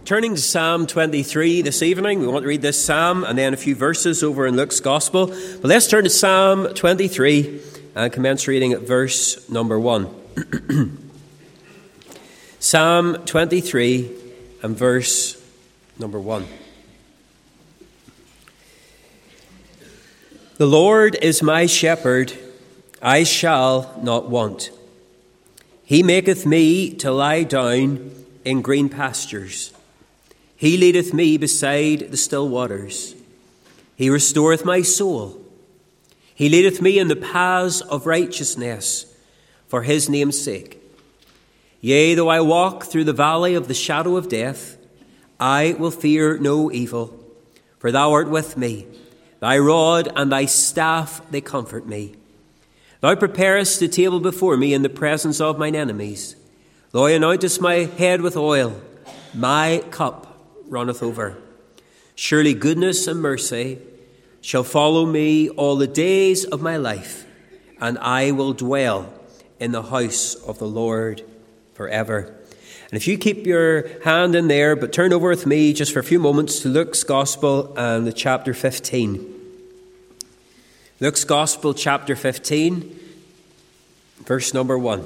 Turning to Psalm 23 this evening, we want to read this psalm and then a few verses over in Luke's Gospel. But let's turn to Psalm 23 and commence reading at verse number 1. Psalm 23 and verse number 1. The Lord is my shepherd, I shall not want. He maketh me to lie down in green pastures. He leadeth me beside the still waters. He restoreth my soul. He leadeth me in the paths of righteousness for his name's sake. Yea, though I walk through the valley of the shadow of death, I will fear no evil, for thou art with me. Thy rod and thy staff, they comfort me. Thou preparest a table before me in the presence of mine enemies. Thou anointest my head with oil. My cup runneth over. Surely goodness and mercy shall follow me all the days of my life, and I will dwell in the house of the Lord forever. And if you keep your hand in there, but turn over with me just for a few moments to Luke's Gospel and the chapter 15. Luke's Gospel, chapter 15, verse number 1.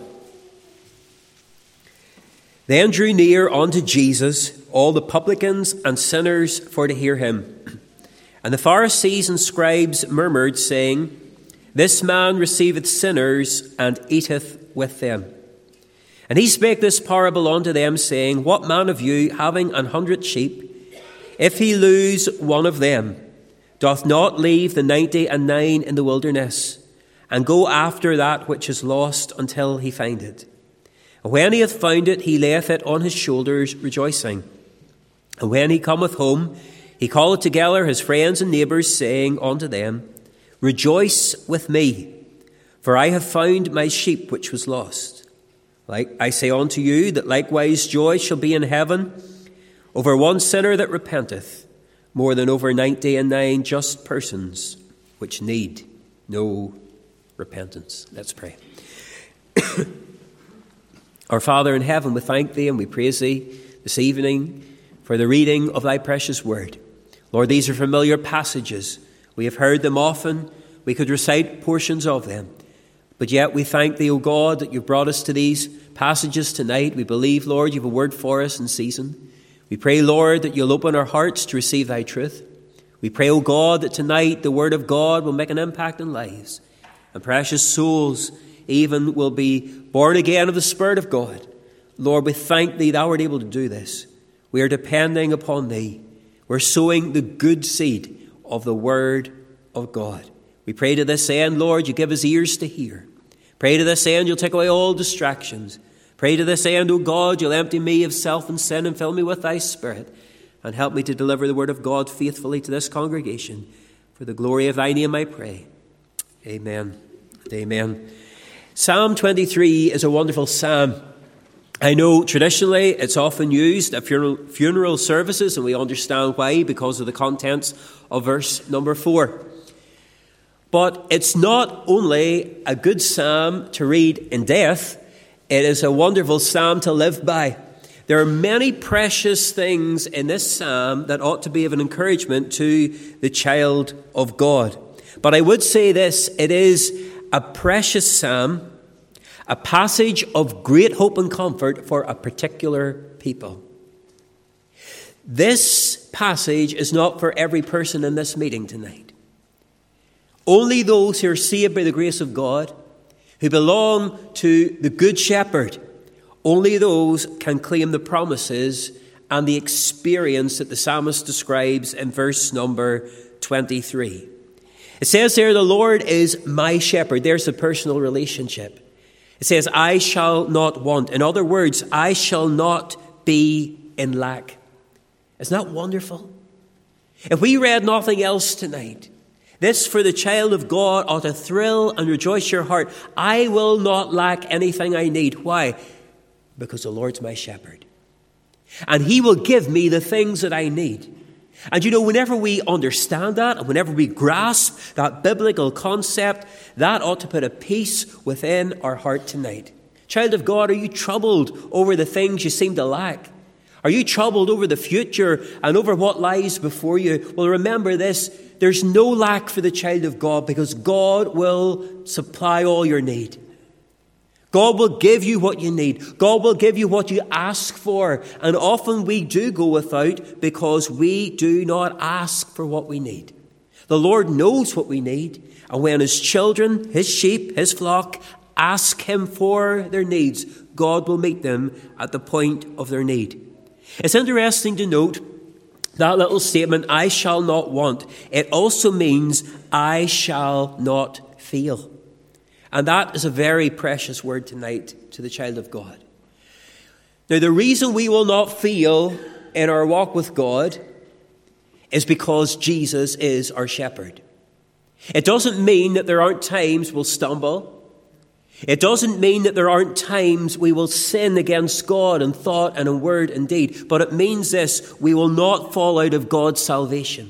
Then drew near unto Jesus all the publicans and sinners for to hear him. And the Pharisees and scribes murmured, saying, This man receiveth sinners and eateth with them. And he spake this parable unto them, saying, What man of you, having 100 sheep, if he lose one of them, doth not leave the 99 in the wilderness, and go after that which is lost until he find it? And when he hath found it, he layeth it on his shoulders, rejoicing. And when he cometh home, he calleth together his friends and neighbours, saying unto them, Rejoice with me, for I have found my sheep which was lost. Like I say unto you, that likewise joy shall be in heaven over one sinner that repenteth, more than over 99 just persons which need no repentance. Let's pray. Our Father in heaven, we thank thee and we praise thee this evening for the reading of thy precious word. Lord, these are familiar passages. We have heard them often. We could recite portions of them. But yet we thank thee, O God, that you've brought us to these passages tonight. We believe, Lord, you have a word for us in season. We pray, Lord, that you'll open our hearts to receive thy truth. We pray, O God, that tonight the word of God will make an impact in lives, and precious souls even will be born again of the Spirit of God. Lord, we thank thee thou art able to do this. We are depending upon thee. We're sowing the good seed of the word of God. We pray to this end, Lord, you give us ears to hear. Pray to this end, you'll take away all distractions. Pray to this end, O God, you'll empty me of self and sin and fill me with thy Spirit, and help me to deliver the word of God faithfully to this congregation. For the glory of thy name I pray. Amen and amen. Psalm 23 is a wonderful psalm. I know traditionally it's often used at funeral services, and we understand why, because of the contents of verse number 4. But it's not only a good psalm to read in death, it is a wonderful psalm to live by. There are many precious things in this psalm that ought to be of an encouragement to the child of God. But I would say this, it is a precious psalm, a passage of great hope and comfort for a particular people. This passage is not for every person in this meeting tonight. Only those who are saved by the grace of God, who belong to the Good Shepherd, only those can claim the promises and the experience that the psalmist describes in verse number 23. It says there, the Lord is my shepherd. There's a personal relationship. It says, I shall not want. In other words, I shall not be in lack. Isn't that wonderful? If we read nothing else tonight, this for the child of God ought to thrill and rejoice your heart. I will not lack anything I need. Why? Because the Lord's my shepherd. And he will give me the things that I need. And you know, whenever we understand that, and whenever we grasp that biblical concept, that ought to put a peace within our heart tonight. Child of God, are you troubled over the things you seem to lack? Are you troubled over the future and over what lies before you? Well, remember this. There's no lack for the child of God because God will supply all your need. God will give you what you need. God will give you what you ask for. And often we do go without because we do not ask for what we need. The Lord knows what we need. And when his children, his sheep, his flock ask him for their needs, God will meet them at the point of their need. It's interesting to note that little statement, I shall not want. It also means I shall not feel. And that is a very precious word tonight to the child of God. Now, the reason we will not feel in our walk with God is because Jesus is our shepherd. It doesn't mean that there aren't times we'll stumble. It doesn't mean that there aren't times we will sin against God in thought and in word and deed. But it means this, we will not fall out of God's salvation.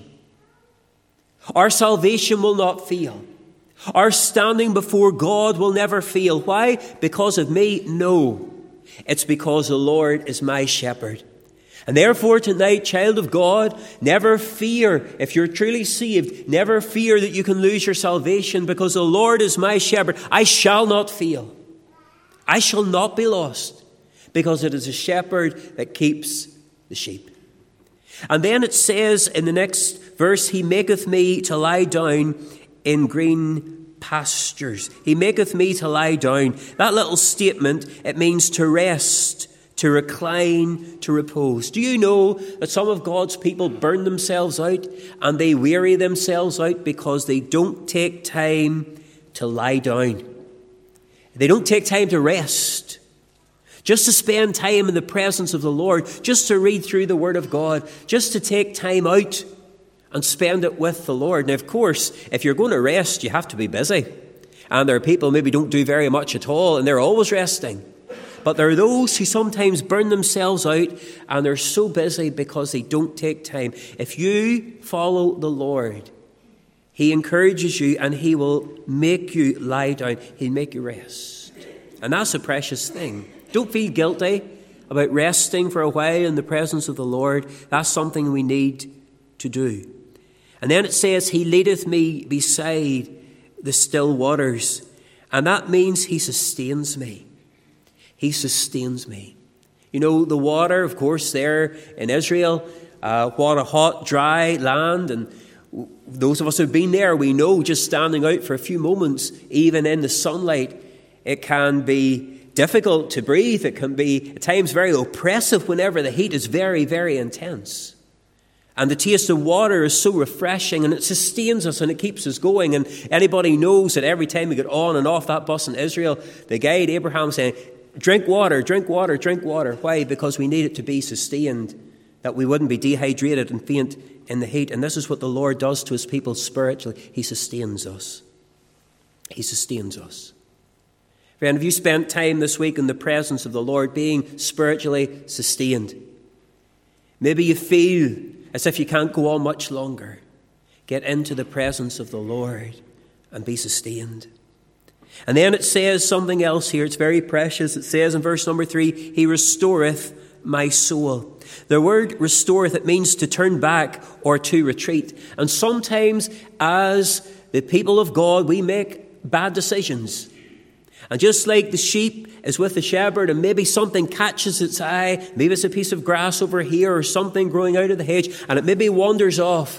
Our salvation will not fail. Our standing before God will never fail. Why? Because of me? No. It's because the Lord is my shepherd. And therefore tonight, child of God, never fear, if you're truly saved, never fear that you can lose your salvation because the Lord is my shepherd. I shall not fail. I shall not be lost because it is a shepherd that keeps the sheep. And then it says in the next verse, he maketh me to lie down in green pastures. He maketh me to lie down. That little statement, it means to rest, to recline, to repose. Do you know that some of God's people burn themselves out and they weary themselves out because they don't take time to lie down? They don't take time to rest, just to spend time in the presence of the Lord, just to read through the Word of God, just to take time out and spend it with the Lord. Now, of course, if you're going to rest, you have to be busy. And there are people who maybe don't do very much at all, and they're always resting. But there are those who sometimes burn themselves out, and they're so busy because they don't take time. If you follow the Lord, he encourages you, and he will make you lie down. He'll make you rest. And that's a precious thing. Don't feel guilty about resting for a while in the presence of the Lord. That's something we need to do. And then it says, he leadeth me beside the still waters. And that means he sustains me. He sustains me. You know, the water, of course, there in Israel, what a hot, dry land. And those of us who've been there, we know just standing out for a few moments, even in the sunlight, it can be difficult to breathe. It can be at times very oppressive whenever the heat is very, very intense. And the taste of water is so refreshing, and it sustains us and it keeps us going. And anybody knows that every time we get on and off that bus in Israel, the guide, Abraham, saying, drink water, drink water, drink water. Why? Because we need it to be sustained, that we wouldn't be dehydrated and faint in the heat. And this is what the Lord does to his people spiritually. He sustains us. He sustains us. Friend, have you spent time this week in the presence of the Lord being spiritually sustained? Maybe you feel as if you can't go on much longer. Get into the presence of the Lord and be sustained. And then it says something else here. It's very precious. It says in verse number 3, he restoreth my soul. The word restoreth, it means to turn back or to retreat. And sometimes as the people of God, we make bad decisions. And just like the sheep is with the shepherd and maybe something catches its eye, maybe it's a piece of grass over here or something growing out of the hedge, and it maybe wanders off.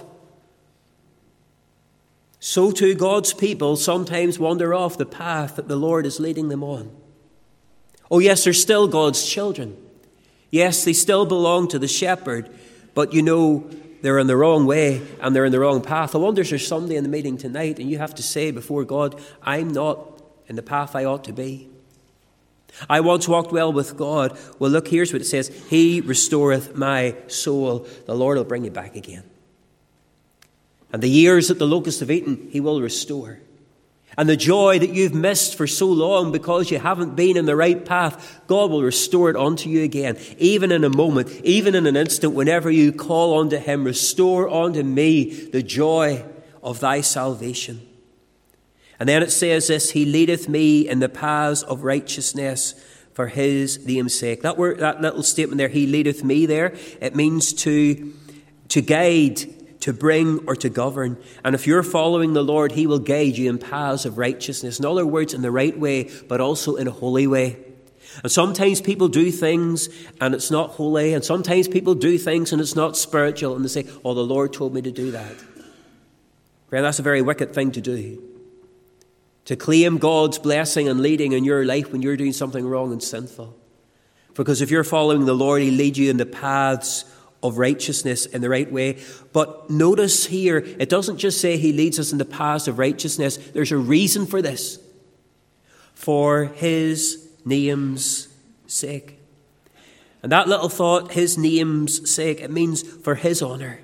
So too God's people sometimes wander off the path that the Lord is leading them on. Oh yes, they're still God's children. Yes, they still belong to the shepherd, but you know they're in the wrong way and they're in the wrong path. I wonder if there's somebody in the meeting tonight and you have to say before God, I'm not in the path I ought to be. I once walked well with God. Well, look, here's what it says. He restoreth my soul. The Lord will bring you back again. And the years that the locusts have eaten, he will restore. And the joy that you've missed for so long because you haven't been in the right path, God will restore it unto you again. Even in a moment, even in an instant, whenever you call unto him, restore unto me the joy of thy salvation. And then it says this, he leadeth me in the paths of righteousness for his name's sake. That little statement there, he leadeth me there, it means to guide, to bring, or to govern. And if you're following the Lord, he will guide you in paths of righteousness. In other words, in the right way, but also in a holy way. And sometimes people do things and it's not holy. And sometimes people do things and it's not spiritual. And they say, oh, the Lord told me to do that. Friend, that's a very wicked thing to do. To claim God's blessing and leading in your life when you're doing something wrong and sinful. Because if you're following the Lord, he'll lead you in the paths of righteousness in the right way. But notice here, it doesn't just say he leads us in the paths of righteousness. There's a reason for this. For his name's sake. And that little thought, his name's sake, it means for his honour.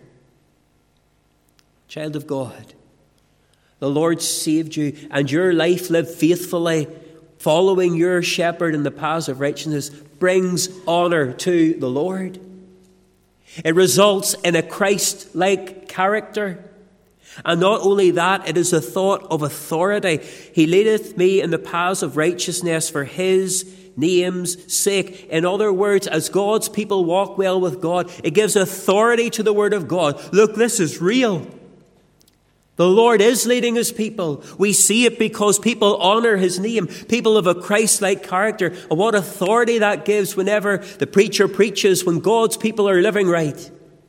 Child of God, the Lord saved you, and your life lived faithfully, following your shepherd in the paths of righteousness, brings honour to the Lord. It results in a Christ-like character. And not only that, it is a thought of authority. He leadeth me in the paths of righteousness for his name's sake. In other words, as God's people walk well with God, it gives authority to the word of God. Look, this is real. The Lord is leading his people. We see it because people honour his name. People of a Christ-like character. And what authority that gives whenever the preacher preaches, when God's people are living right.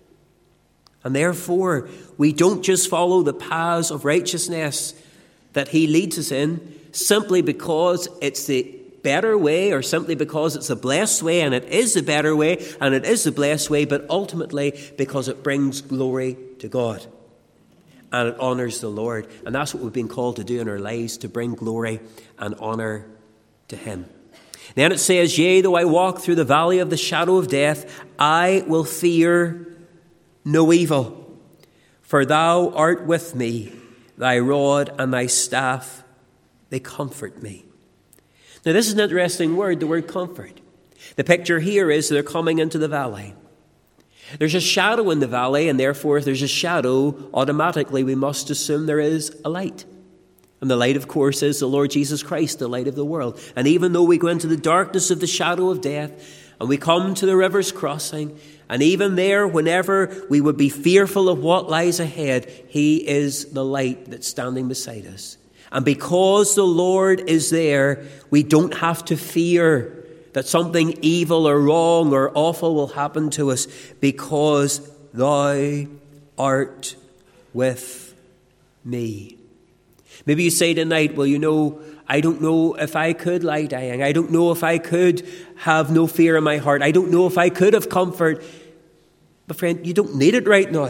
And therefore, we don't just follow the paths of righteousness that he leads us in simply because it's the better way or simply because it's a blessed way, and it is the better way and it is the blessed way, but ultimately because it brings glory to God and it honours the Lord. And that's what we've been called to do in our lives, to bring glory and honour to him. Then it says, yea, though I walk through the valley of the shadow of death, I will fear no evil, for thou art with me, thy rod and thy staff, they comfort me. Now this is an interesting word, the word comfort. The picture here is they're coming into the valley. There's a shadow in the valley, and therefore if there's a shadow, automatically we must assume there is a light. And the light, of course, is the Lord Jesus Christ, the light of the world. And even though we go into the darkness of the shadow of death, and we come to the river's crossing, and even there, whenever we would be fearful of what lies ahead, he is the light that's standing beside us. And because the Lord is there, we don't have to fear that something evil or wrong or awful will happen to us, because thou art with me. Maybe you say tonight, well, you know, I don't know if I could lie dying. I don't know if I could have no fear in my heart. I don't know if I could have comfort. But friend, you don't need it right now.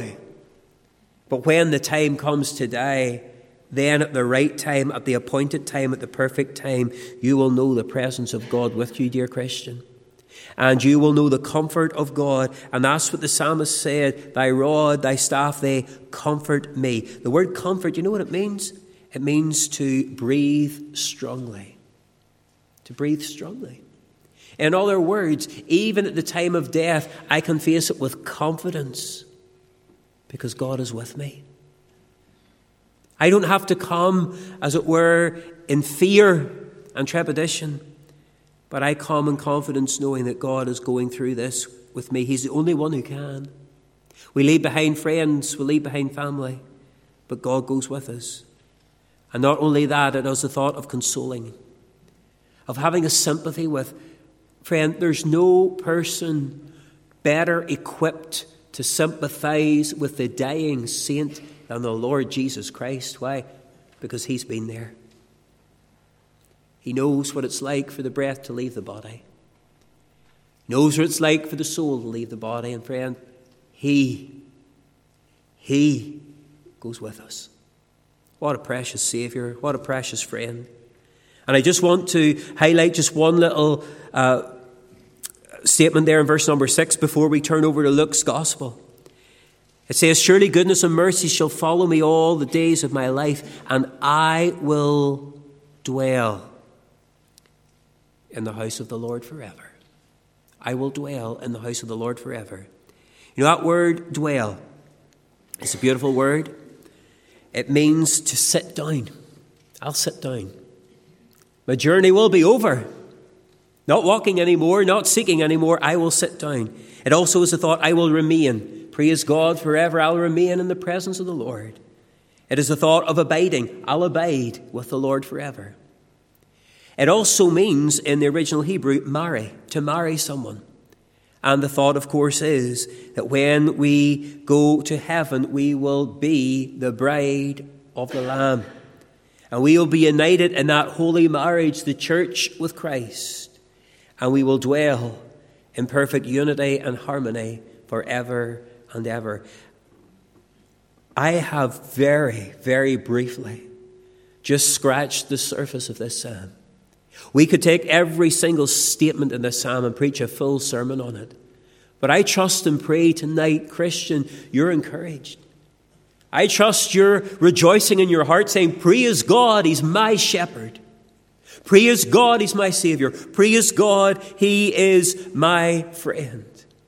But when the time comes to die, then at the right time, at the appointed time, at the perfect time, you will know the presence of God with you, dear Christian. And you will know the comfort of God. And that's what the psalmist said, thy rod, thy staff, they comfort me. The word comfort, you know what it means? It means to breathe strongly. To breathe strongly. In other words, even at the time of death, I can face it with confidence because God is with me. I don't have to come, as it were, in fear and trepidation, but I come in confidence knowing that God is going through this with me. He's the only one who can. We leave behind friends, we leave behind family, but God goes with us. And not only that, it has the thought of consoling, of having a sympathy with. Friend, there's no person better equipped to sympathize with the dying saint than the Lord Jesus Christ. Why? Because he's been there. He knows what it's like for the breath to leave the body. He knows what it's like for the soul to leave the body. And friend, he goes with us. What a precious Saviour. What a precious friend. And I just want to highlight just one little statement there in verse number 6 before we turn over to Luke's Gospel. It says, surely goodness and mercy shall follow me all the days of my life, and I will dwell in the house of the Lord forever. I will dwell in the house of the Lord forever. You know that word, dwell, it's a beautiful word. It means to sit down. I'll sit down. My journey will be over. Not walking anymore, not seeking anymore, I will sit down. It also is the thought, I will remain. Praise God, forever I'll remain in the presence of the Lord. It is the thought of abiding. I'll abide with the Lord forever. It also means, in the original Hebrew, marry, to marry someone. And the thought, of course, is that when we go to heaven, we will be the bride of the Lamb. And we will be united in that holy marriage, the church with Christ. And we will dwell in perfect unity and harmony forever and ever. I have very, very briefly just scratched the surface of this psalm. We could take every single statement in this psalm and preach a full sermon on it. But I trust and pray tonight, Christian, you're encouraged. I trust you're rejoicing in your heart, saying, praise God, He's my shepherd. Praise God, He's my Savior. Praise God, He is my friend.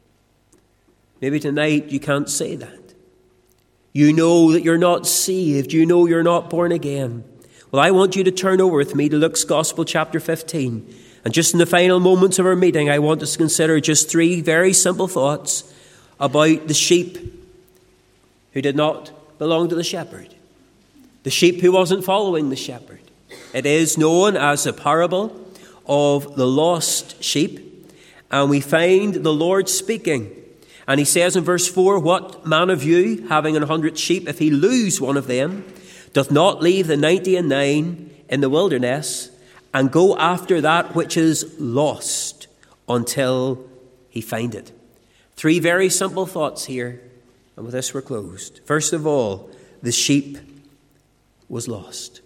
Maybe tonight you can't say that. You know that you're not saved. You know you're not born again. Well, I want you to turn over with me to Luke's Gospel, chapter 15. And just in the final moments of our meeting, I want us to consider just three very simple thoughts about the sheep who did not belong to the shepherd. The sheep who wasn't following the shepherd. It is known as a parable of the lost sheep. And we find the Lord speaking. And He says in verse 4, what man of you, having 100 sheep, if he lose one of them, doth not leave the 99 in the wilderness and go after that which is lost until he find it? Three very simple thoughts here, and with this we're closed. First of all, the sheep was lost.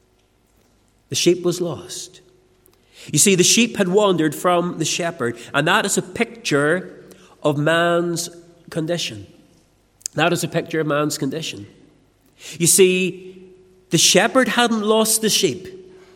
The sheep was lost. You see, the sheep had wandered from the shepherd, and that is a picture of man's condition. That is a picture of man's condition. You see, the shepherd hadn't lost the sheep,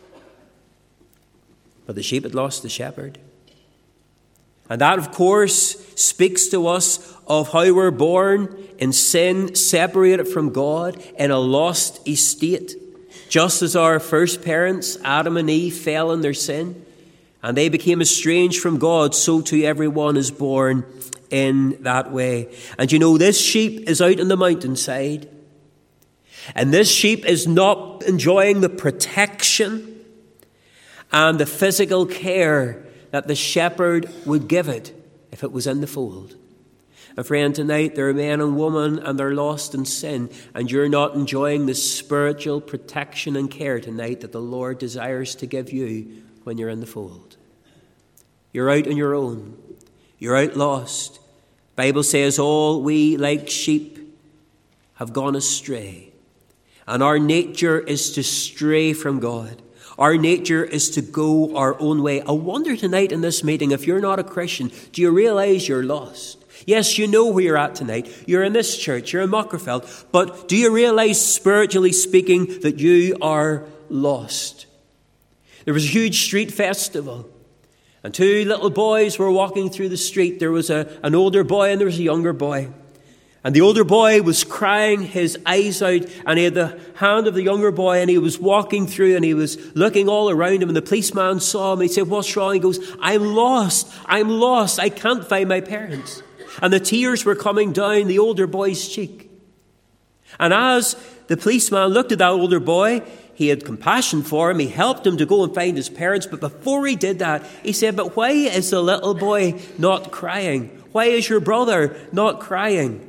but the sheep had lost the shepherd. And that, of course, speaks to us of how we're born in sin, separated from God, in a lost estate. Just as our first parents, Adam and Eve, fell in their sin, and they became estranged from God, so too everyone is born in that way. And you know, this sheep is out on the mountainside, and this sheep is not enjoying the protection and the physical care that the shepherd would give it if it was in the fold. And friend, tonight there are men and women and they're lost in sin, and you're not enjoying the spiritual protection and care tonight that the Lord desires to give you when you're in the fold. You're out on your own. You're out lost. The Bible says all we like sheep have gone astray. And our nature is to stray from God. Our nature is to go our own way. I wonder tonight in this meeting, if you're not a Christian, do you realize you're lost? Yes, you know where you're at tonight. You're in this church. You're in Mockerfeld. But do you realize, spiritually speaking, that you are lost? There was a huge street festival. And two little boys were walking through the street. There was an older boy and there was a younger boy. And the older boy was crying his eyes out, and he had the hand of the younger boy, and he was walking through and he was looking all around him, and the policeman saw him. He said, what's wrong? He goes, I'm lost. I can't find my parents. And the tears were coming down the older boy's cheek. And as the policeman looked at that older boy, he had compassion for him. He helped him to go and find his parents. But before he did that, he said, but why is the little boy not crying? Why is your brother not crying?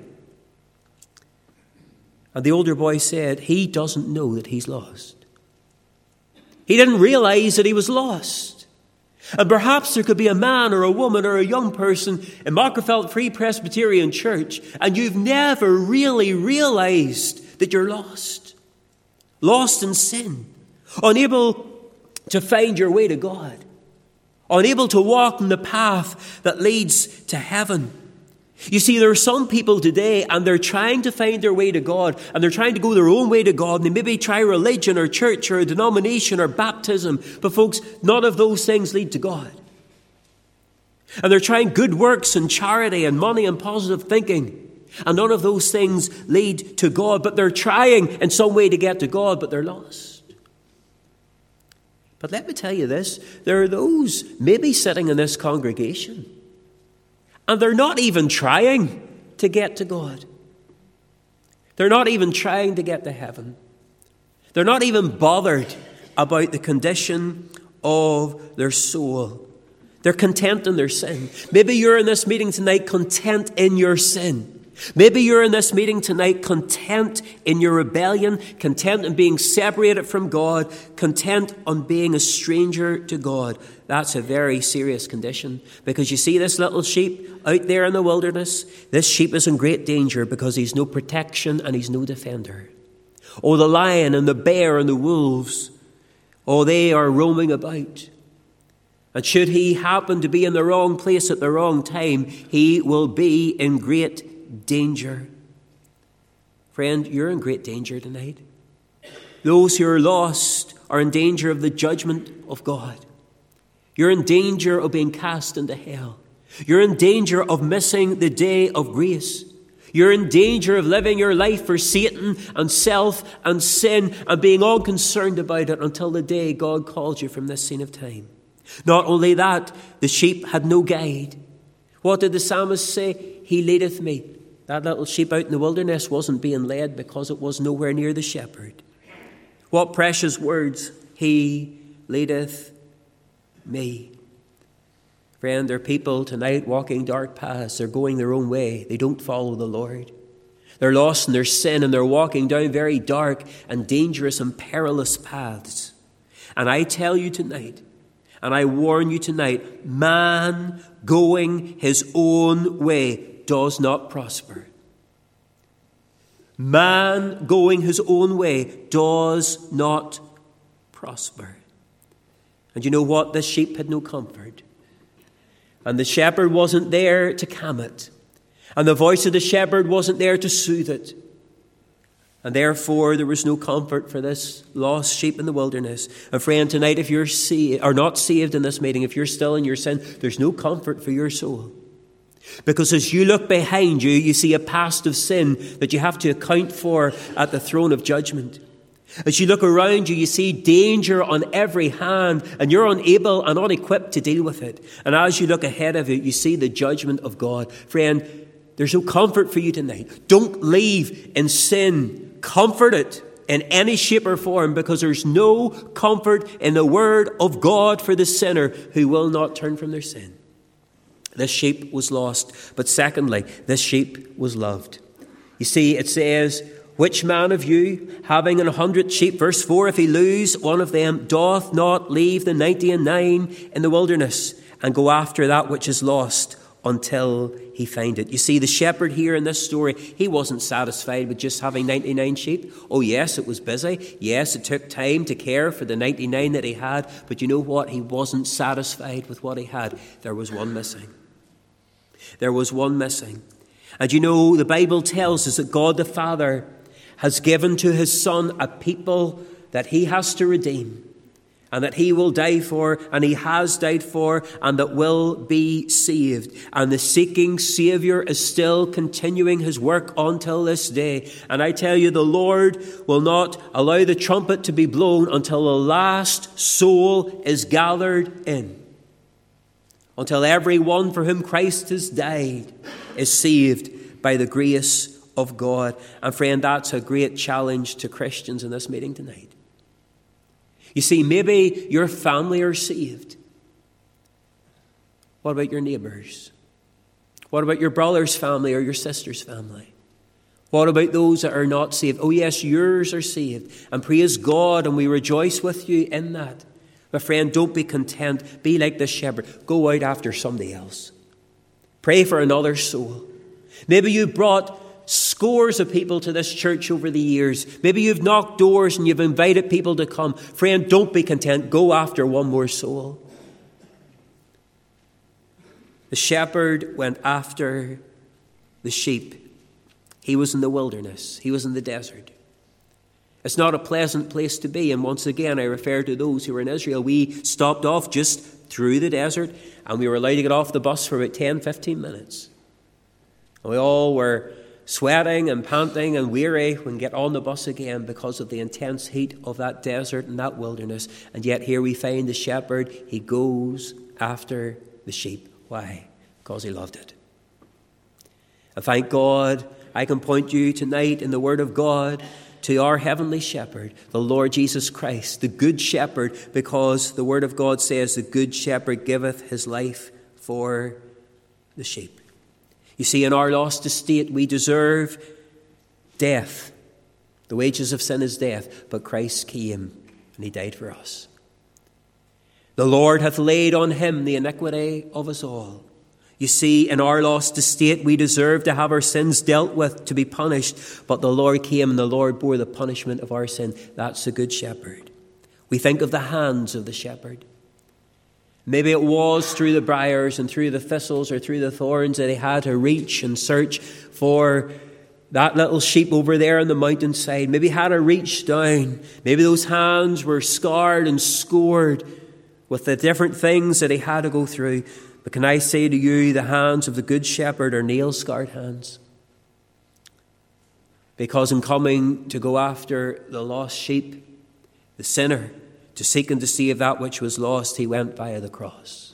And the older boy said, he doesn't know that he's lost. He didn't realize that he was lost. And perhaps there could be a man or a woman or a young person in Mockerfeld Free Presbyterian Church, and you've never really realized that you're lost. Lost in sin. Unable to find your way to God. Unable to walk in the path that leads to heaven. You see, there are some people today, and they're trying to find their way to God, and they're trying to go their own way to God, and they maybe try religion or church or a denomination or baptism, but folks, none of those things lead to God. And they're trying good works and charity and money and positive thinking, and none of those things lead to God, but they're trying in some way to get to God, but they're lost. But let me tell you this, there are those maybe sitting in this congregation, and they're not even trying to get to God. They're not even trying to get to heaven. They're not even bothered about the condition of their soul. They're content in their sin. Maybe you're in this meeting tonight content in your sin. Maybe you're in this meeting tonight content in your rebellion, content in being separated from God, content on being a stranger to God. That's a very serious condition, because you see this little sheep out there in the wilderness? This sheep is in great danger because he's no protection and he's no defender. Oh, the lion and the bear and the wolves, oh, they are roaming about. And should he happen to be in the wrong place at the wrong time, he will be in great danger. Friend, you're in great danger tonight. Those who are lost are in danger of the judgment of God. You're in danger of being cast into hell. You're in danger of missing the day of grace. You're in danger of living your life for Satan and self and sin and being all concerned about it until the day God calls you from this scene of time. Not only that, the sheep had no guide. What did the psalmist say? He leadeth me. That little sheep out in the wilderness wasn't being led because it was nowhere near the shepherd. What precious words. He leadeth me. Friend, there are people tonight walking dark paths. They're going their own way. They don't follow the Lord. They're lost in their sin and they're walking down very dark and dangerous and perilous paths. And I tell you tonight, and I warn you tonight, man going his own way does not prosper. Man going his own way does not prosper. And you know what? This sheep had no comfort. And the shepherd wasn't there to calm it. And the voice of the shepherd wasn't there to soothe it. And therefore, there was no comfort for this lost sheep in the wilderness. And friend, tonight, if you're not saved in this meeting, if you're still in your sin, there's no comfort for your soul. Because as you look behind you, you see a past of sin that you have to account for at the throne of judgment. As you look around you, you see danger on every hand, and you're unable and unequipped to deal with it. And as you look ahead of it, you see the judgment of God. Friend, there's no comfort for you tonight. Don't leave in sin. Comfort it in any shape or form, because there's no comfort in the word of God for the sinner who will not turn from their sin. This sheep was lost, but secondly, this sheep was loved. You see, it says, which man of you, having 100 sheep, verse 4, if he lose one of them, doth not leave the 99 in the wilderness and go after that which is lost until he find it? You see, the shepherd here in this story, he wasn't satisfied with just having 99 sheep. Oh yes, it was busy. Yes, it took time to care for the 99 that he had. But you know what? He wasn't satisfied with what he had. There was one missing. There was one missing. And you know, the Bible tells us that God the Father has given to his Son a people that he has to redeem, and that he will die for, and he has died for, and that will be saved. And the seeking Saviour is still continuing his work until this day. And I tell you, the Lord will not allow the trumpet to be blown until the last soul is gathered in. Until every one for whom Christ has died is saved by the grace of God. And friend, that's a great challenge to Christians in this meeting tonight. You see, maybe your family are saved. What about your neighbours? What about your brother's family or your sister's family? What about those that are not saved? Oh yes, yours are saved. And praise God, and we rejoice with you in that. But friend, don't be content. Be like the shepherd. Go out after somebody else. Pray for another soul. Maybe you brought scores of people to this church over the years. Maybe you've knocked doors and you've invited people to come. Friend, don't be content. Go after one more soul. The shepherd went after the sheep. He was in the wilderness. He was in the desert. It's not a pleasant place to be. And once again, I refer to those who were in Israel. We stopped off just through the desert, and we were allowed to get off the bus for about 10, 15 minutes. And we all were sweating and panting and weary when we get on the bus again because of the intense heat of that desert and that wilderness. And yet here we find the shepherd, he goes after the sheep. Why? Because he loved it. And thank God I can point you tonight in the Word of God to our Heavenly Shepherd, the Lord Jesus Christ, the Good Shepherd, because the Word of God says the Good Shepherd giveth his life for the sheep. You see, in our lost estate, we deserve death. The wages of sin is death, but Christ came and he died for us. The Lord hath laid on him the iniquity of us all. You see, in our lost estate, we deserve to have our sins dealt with, to be punished. But the Lord came and the Lord bore the punishment of our sin. That's the Good Shepherd. We think of the hands of the shepherd. Maybe it was through the briars and through the thistles or through the thorns that he had to reach and search for that little sheep over there on the mountainside. Maybe he had to reach down. Maybe those hands were scarred and scored with the different things that he had to go through. But can I say to you, the hands of the Good Shepherd are nail-scarred hands. Because in coming to go after the lost sheep, the sinner, to seek and to save that which was lost, he went via the cross.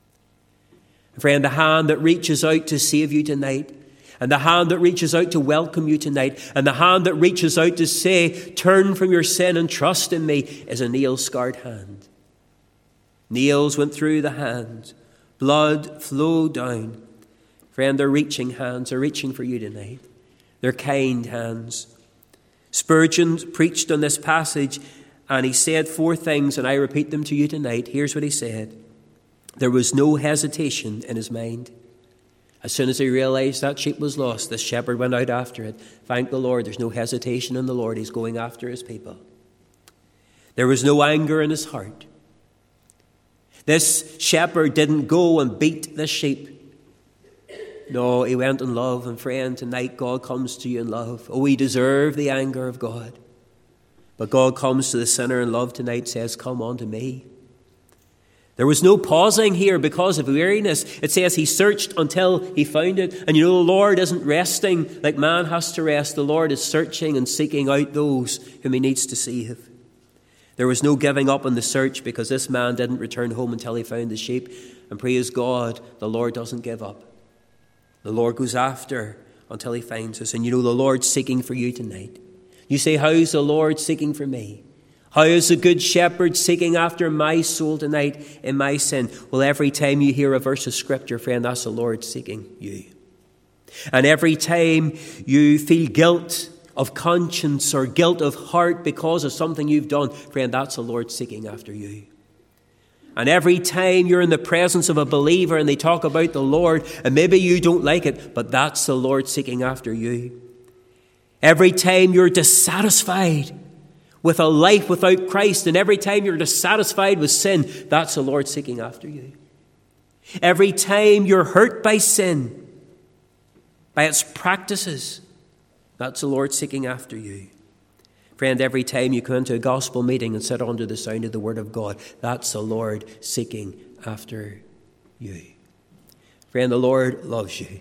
And friend, the hand that reaches out to save you tonight, and the hand that reaches out to welcome you tonight, and the hand that reaches out to say, turn from your sin and trust in me, is a nail-scarred hand. Nails went through the hand. Blood flowed down. Friend, they're reaching hands. They're reaching for you tonight. They're kind hands. Spurgeon preached on this passage and he said 4 things, and I repeat them to you tonight. Here's what he said. There was no hesitation in his mind. As soon as he realized that sheep was lost, the shepherd went out after it. Thank the Lord, there's no hesitation in the Lord. He's going after his people. There was no anger in his heart. This shepherd didn't go and beat the sheep. No, he went in love. And friend, tonight God comes to you in love. Oh, we deserve the anger of God. But God comes to the sinner in love tonight, says, come unto me. There was no pausing here because of weariness. It says he searched until he found it. And you know, the Lord isn't resting like man has to rest. The Lord is searching and seeking out those whom he needs to save. There was no giving up on the search because this man didn't return home until he found the sheep. And praise God, the Lord doesn't give up. The Lord goes after until he finds us. And you know, the Lord's seeking for you tonight. You say, how is the Lord seeking for me? How is the Good Shepherd seeking after my soul tonight in my sin? Well, every time you hear a verse of Scripture, friend, that's the Lord seeking you. And every time you feel guilt of conscience or guilt of heart because of something you've done, friend, that's the Lord seeking after you. And every time you're in the presence of a believer and they talk about the Lord, and maybe you don't like it, but that's the Lord seeking after you. Every time you're dissatisfied with a life without Christ, and every time you're dissatisfied with sin, that's the Lord seeking after you. Every time you're hurt by sin, by its practices, that's the Lord seeking after you. Friend, every time you come into a gospel meeting and sit under the sound of the Word of God, that's the Lord seeking after you. Friend, the Lord loves you.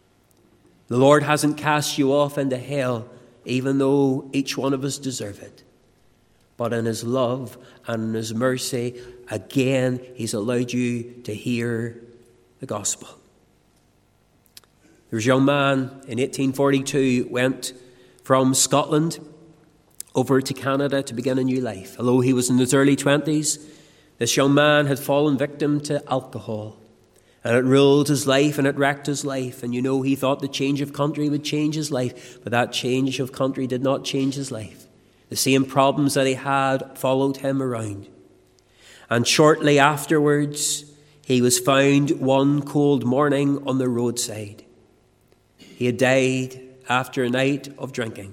The Lord hasn't cast you off into hell, even though each one of us deserve it. But in his love and in his mercy, again, he's allowed you to hear the gospel. There was a young man in 1842 went from Scotland over to Canada to begin a new life. Although he was in his early 20s, this young man had fallen victim to alcohol. And it ruled his life and it wrecked his life. And you know, he thought the change of country would change his life. But that change of country did not change his life. The same problems that he had followed him around. And shortly afterwards, he was found one cold morning on the roadside. He had died after a night of drinking.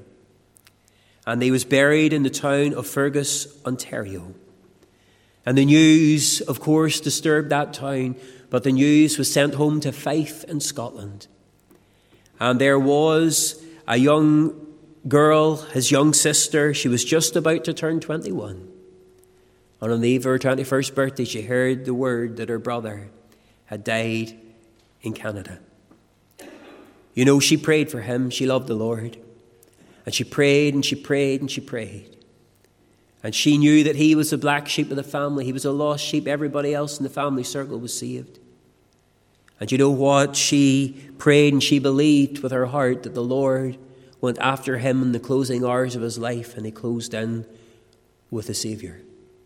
And he was buried in the town of Fergus, Ontario. And the news, of course, disturbed that town, but the news was sent home to Fife in Scotland. And there was a young girl, his young sister. She was just about to turn 21. And on the eve of her 21st birthday, she heard the word that her brother had died in Canada. You know, she prayed for him. She loved the Lord. And she prayed and she prayed and she prayed. And she knew that he was the black sheep of the family. He was a lost sheep. Everybody else in the family circle was saved. And you know what? She prayed and she believed with her heart that the Lord went after him in the closing hours of his life, and he closed in with a Saviour.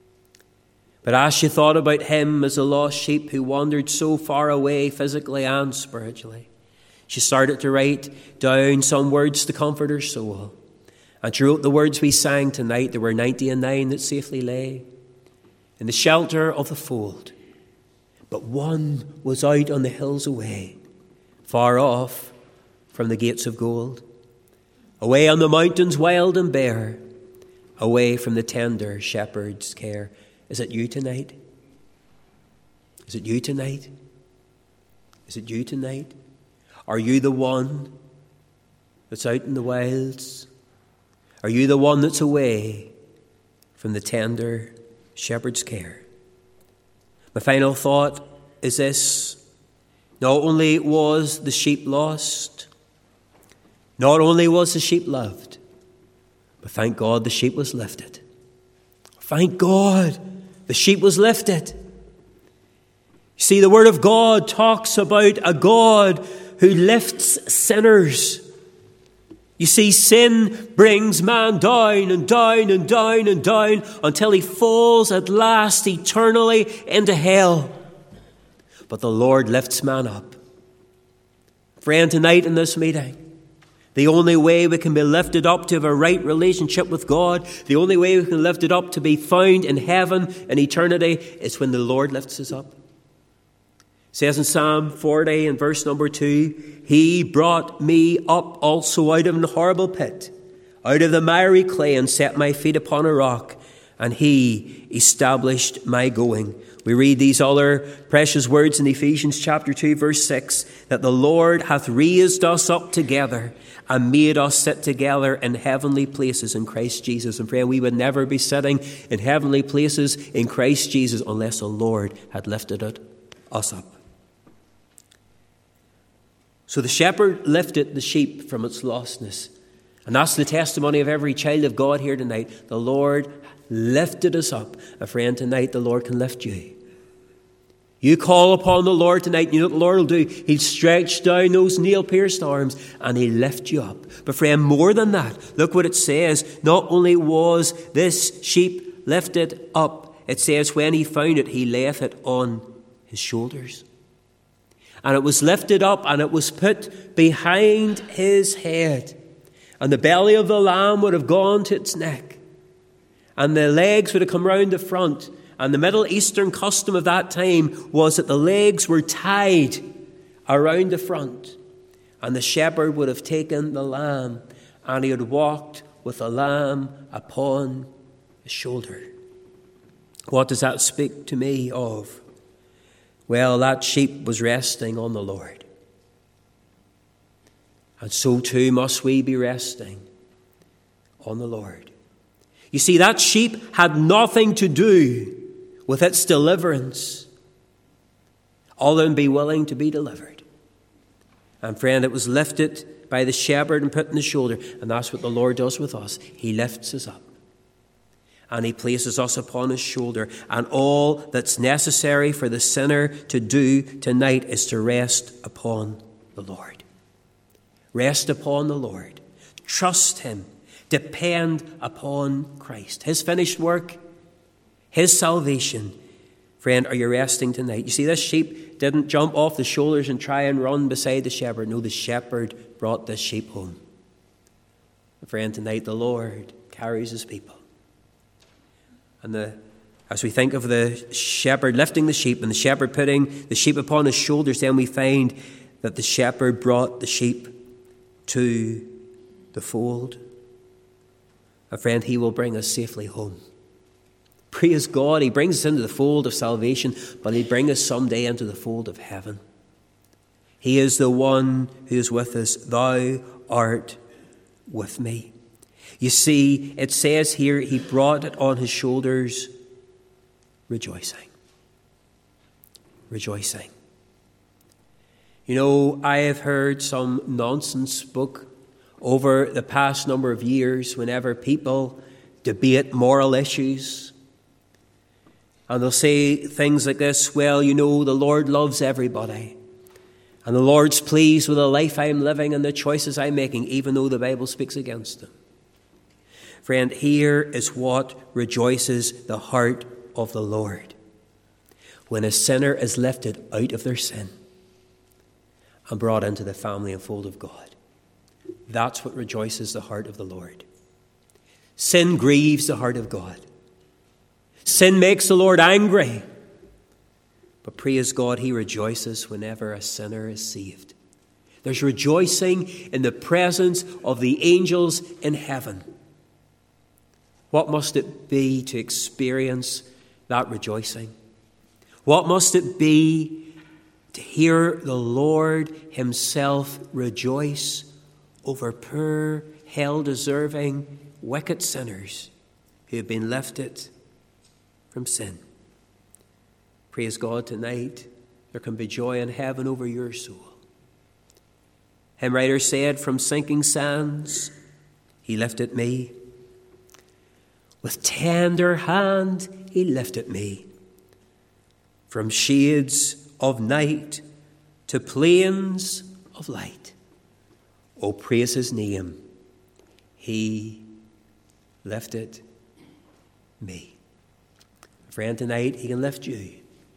But as she thought about him as a lost sheep who wandered so far away physically and spiritually, she started to write down some words to comfort her soul. And she wrote the words we sang tonight. There were 99 that safely lay in the shelter of the fold. But one was out on the hills away, far off from the gates of gold, away on the mountains wild and bare, away from the tender shepherd's care. Is it you tonight? Is it you tonight? Is it you tonight? Are you the one that's out in the wilds? Are you the one that's away from the tender shepherd's care? My final thought is this. Not only was the sheep lost, not only was the sheep loved, but thank God the sheep was lifted. Thank God the sheep was lifted. You see, the Word of God talks about a God who lifts sinners. You see, sin brings man down and down and down and down until he falls at last eternally into hell. But the Lord lifts man up. Friend, tonight in this meeting, the only way we can be lifted up to have a right relationship with God, the only way we can lift it up to be found in heaven in eternity is when the Lord lifts us up. It says in Psalm 40 and verse number 2, He brought me up also out of an horrible pit, out of the miry clay, and set my feet upon a rock, and He established my going. We read these other precious words in Ephesians chapter 2 verse 6, that the Lord hath raised us up together and made us sit together in heavenly places in Christ Jesus. And friend, we would never be sitting in heavenly places in Christ Jesus unless the Lord had lifted us up. So the shepherd lifted the sheep from its lostness. And that's the testimony of every child of God here tonight. The Lord lifted us up. And friend, tonight the Lord can lift you. You call upon the Lord tonight, and you know what the Lord will do? He'll stretch down those nail-pierced arms and He'll lift you up. But friend, more than that, look what it says. Not only was this sheep lifted up, it says when He found it, He layeth it on His shoulders. And it was lifted up and it was put behind His head. And the belly of the lamb would have gone to its neck. And the legs would have come round the front. And the Middle Eastern custom of that time was that the legs were tied around the front. And the shepherd would have taken the lamb and he had walked with the lamb upon his shoulder. What does that speak to me of? Well, that sheep was resting on the Lord. And so too must we be resting on the Lord. You see, that sheep had nothing to do with its deliverance, other than be willing to be delivered. And friend, it was lifted by the shepherd and put in the shoulder. And that's what the Lord does with us. He lifts us up. And He places us upon His shoulder. And all that's necessary for the sinner to do tonight is to rest upon the Lord. Rest upon the Lord. Trust Him. Depend upon Christ. His finished work, His salvation. Friend, are you resting tonight? You see, this sheep didn't jump off the shoulders and try and run beside the shepherd. No, the shepherd brought this sheep home. Friend, tonight the Lord carries His people. And as we think of the shepherd lifting the sheep and the shepherd putting the sheep upon his shoulders, then we find that the shepherd brought the sheep to the fold. And friend, He will bring us safely home. Praise God, He brings us into the fold of salvation, but He'll bring us someday into the fold of heaven. He is the one who is with us. Thou art with me. You see, it says here, He brought it on His shoulders, rejoicing. Rejoicing. You know, I have heard some nonsense spoke over the past number of years whenever people debate moral issues. And they'll say things like this: well, you know, the Lord loves everybody. And the Lord's pleased with the life I'm living and the choices I'm making, even though the Bible speaks against them. Friend, here is what rejoices the heart of the Lord: when a sinner is lifted out of their sin and brought into the family and fold of God. That's what rejoices the heart of the Lord. Sin grieves the heart of God. Sin makes the Lord angry. But praise God, he rejoices whenever a sinner is saved. There's rejoicing in the presence of the angels in heaven. What must it be to experience that rejoicing? What must it be to hear the Lord himself rejoice over poor, hell-deserving, wicked sinners who have been lifted from sin? Praise God, tonight there can be joy in heaven over your soul. Hymn writer said, from sinking sands he lifted me. With tender hand he lifted me. From shades of night to plains of light. Oh, praise his name. He lifted me. Friend, tonight he can lift you.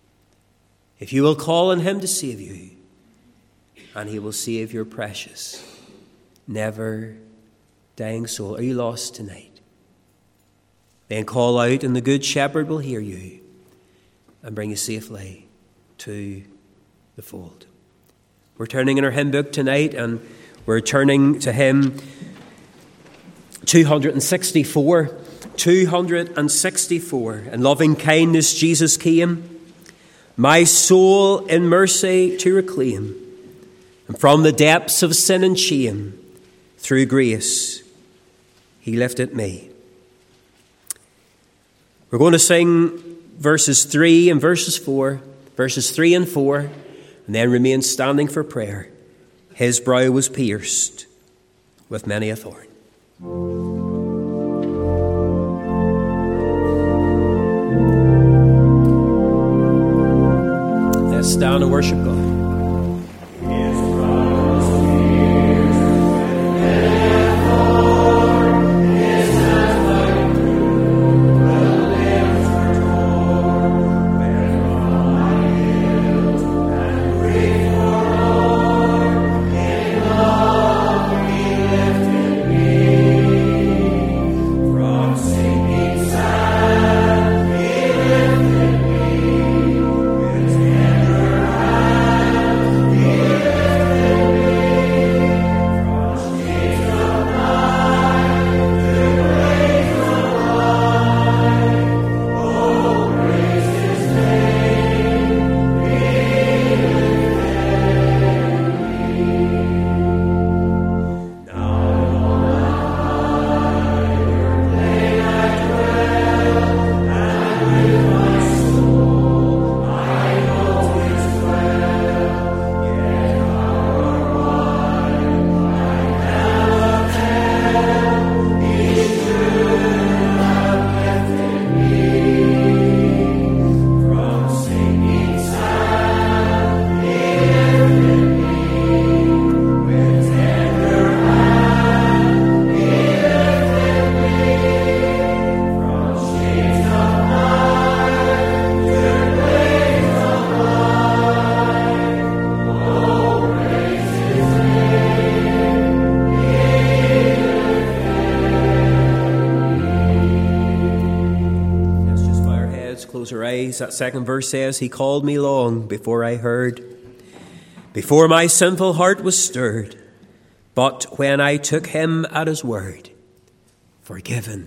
If you will call on him to save you, and he will save your precious, never dying soul. Are you lost tonight? Then call out, and the Good Shepherd will hear you and bring you safely to the fold. We're turning in our hymn book tonight, and we're turning to hymn 264. 264. In loving kindness Jesus came, my soul in mercy to reclaim, and from the depths of sin and shame, through grace, he lifted me. We're going to sing verses 3 and verses 4, verses 3 and 4, and then remain standing for prayer. His brow was pierced with many a thorn. Let's stand and worship God. That second verse says, he called me long before I heard, before my sinful heart was stirred. But when I took him at his word, forgiven,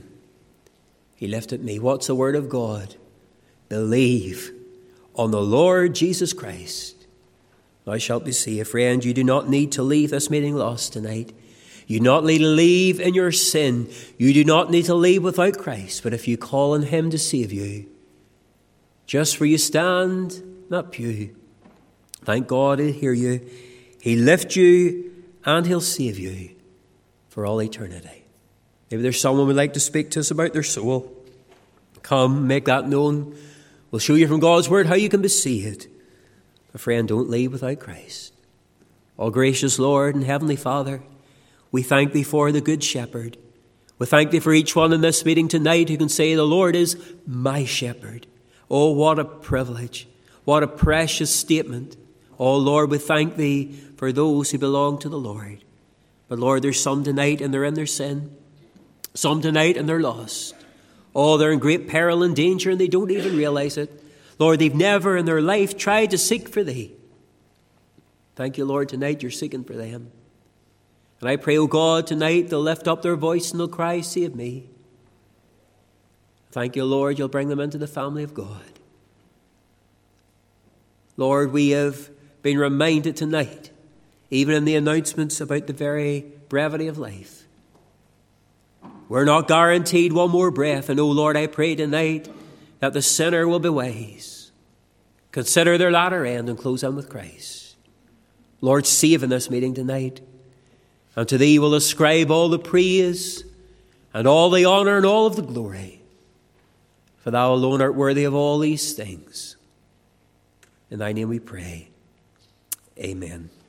he lifted me. What's the word of God? Believe on the Lord Jesus Christ, thou shalt be saved. Friend, you do not need to leave this meeting lost tonight. You do not need to leave in your sin. You do not need to leave without Christ. But if you call on him to save you, just where you stand, that pew, thank God he'll hear you. He'll lift you and he'll save you for all eternity. Maybe there's someone would like to speak to us about their soul. Come, make that known. We'll show you from God's word how you can be saved. But friend, don't leave without Christ. All gracious Lord and Heavenly Father, we thank thee for the Good Shepherd. We thank thee for each one in this meeting tonight who can say, the Lord is my shepherd. Oh, what a privilege. What a precious statement. Oh, Lord, we thank thee for those who belong to the Lord. But Lord, there's some tonight and they're in their sin. Some tonight and they're lost. Oh, they're in great peril and danger and they don't even realize it. Lord, they've never in their life tried to seek for thee. Thank you, Lord, tonight you're seeking for them. And I pray, oh God, tonight they'll lift up their voice and they'll cry, save me. Thank you, Lord, you'll bring them into the family of God. Lord, we have been reminded tonight, even in the announcements about the very brevity of life. We're not guaranteed one more breath. And, oh Lord, I pray tonight that the sinner will be wise. Consider their latter end and close in with Christ. Lord, save in this meeting tonight. And to thee will ascribe all the praise and all the honour and all of the glory. For thou alone art worthy of all these things. In thy name we pray. Amen.